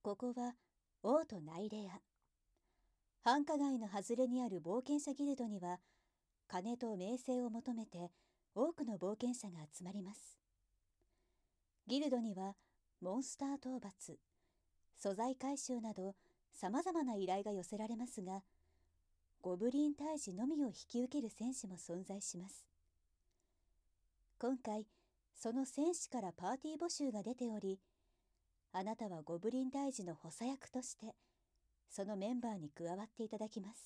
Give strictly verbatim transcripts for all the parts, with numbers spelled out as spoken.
ここは王都ナイレア。繁華街の外れにある冒険者ギルドには、金と名声を求めて多くの冒険者が集まります。ギルドにはモンスター討伐、素材回収などさまざまな依頼が寄せられますが、ゴブリン退治のみを引き受ける戦士も存在します。今回、その戦士からパーティー募集が出ており、あなたはゴブリン退治の補佐役として、そのメンバーに加わっていただきます。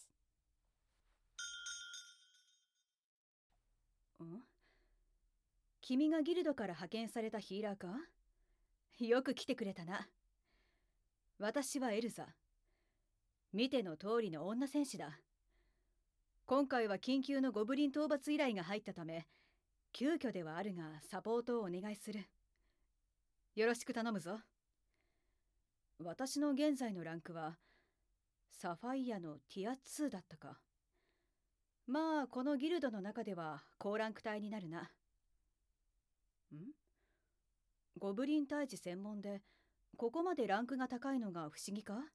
ん？君がギルドから派遣されたヒーラーか？よく来てくれたな。私はエルザ。見ての通りの女戦士だ。今回は緊急のゴブリン討伐依頼が入ったため、急遽ではあるがサポートをお願いする。よろしく頼むぞ。私の現在のランクはサファイアのティアツーだったか。まあこのギルドの中では高ランク帯になるな。ん？ゴブリン退治専門でここまでランクが高いのが不思議か？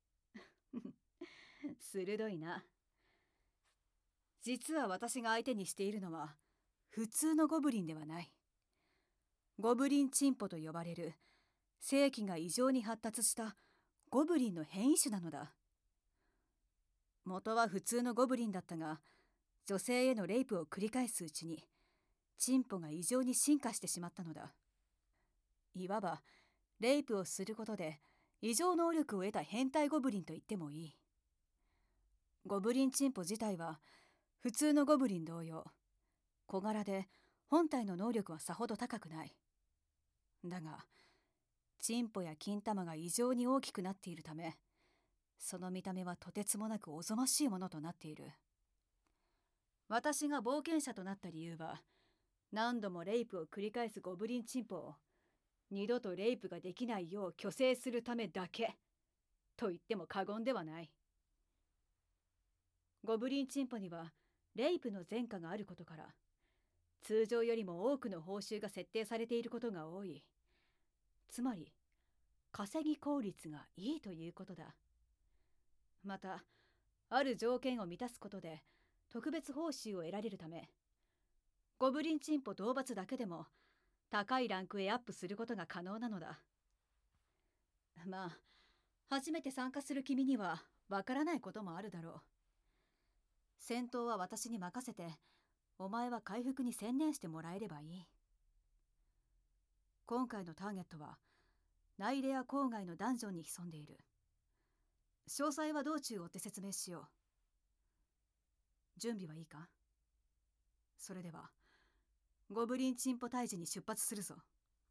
鋭いな。実は私が相手にしているのは普通のゴブリンではない。ゴブリンチンポと呼ばれる性器が異常に発達したゴブリンの変異種なのだ。元は普通のゴブリンだったが、女性へのレイプを繰り返すうちにチンポが異常に進化してしまったのだ。いわばレイプをすることで異常能力を得た変態ゴブリンと言ってもいい。ゴブリンチンポ自体は普通のゴブリン同様小柄で本体の能力はさほど高くない。だがチンポや金玉が異常に大きくなっているため、その見た目はとてつもなくおぞましいものとなっている。私が冒険者となった理由は、何度もレイプを繰り返すゴブリンチンポを二度とレイプができないよう虚勢するためだけと言っても過言ではない。ゴブリンチンポにはレイプの前科があることから、通常よりも多くの報酬が設定されていることが多い。つまり稼ぎ効率がいいということだ。またある条件を満たすことで特別報酬を得られるため、ゴブリンチンポ討伐だけでも高いランクへアップすることが可能なのだ。まあ初めて参加する君にはわからないこともあるだろう。戦闘は私に任せて、お前は回復に専念してもらえればいい。今回のターゲットはナイレア郊外のダンジョンに潜んでいる。詳細は道中追って説明しよう。準備はいいか？それではゴブリンチンポ退治に出発するぞ。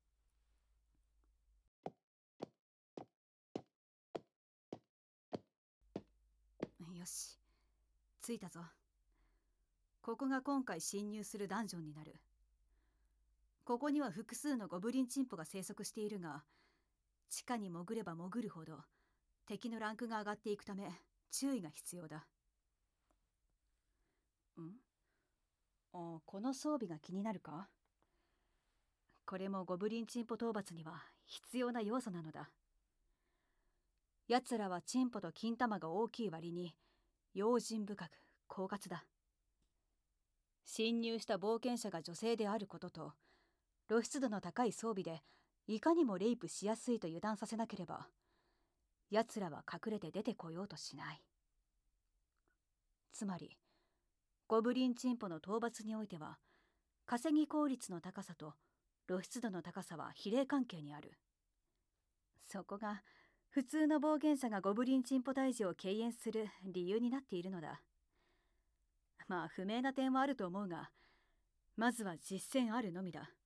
よし、着いたぞ。ここが今回侵入するダンジョンになる。ここには複数のゴブリンチンポが生息しているが、地下に潜れば潜るほど敵のランクが上がっていくため注意が必要だ。ん？あ、この装備が気になるか？これもゴブリンチンポ討伐には必要な要素なのだ。奴らはチンポと金玉が大きい割に用心深く狡猾だ。侵入した冒険者が女性であることと露出度の高い装備でいかにもレイプしやすいと油断させなければ、奴らは隠れて出てこようとしない。つまりゴブリンチンポの討伐においては稼ぎ効率の高さと露出度の高さは比例関係にある。そこが普通の冒険者がゴブリンチンポ退治を敬遠する理由になっているのだ。まあ不明な点はあると思うが、まずは実践あるのみだ。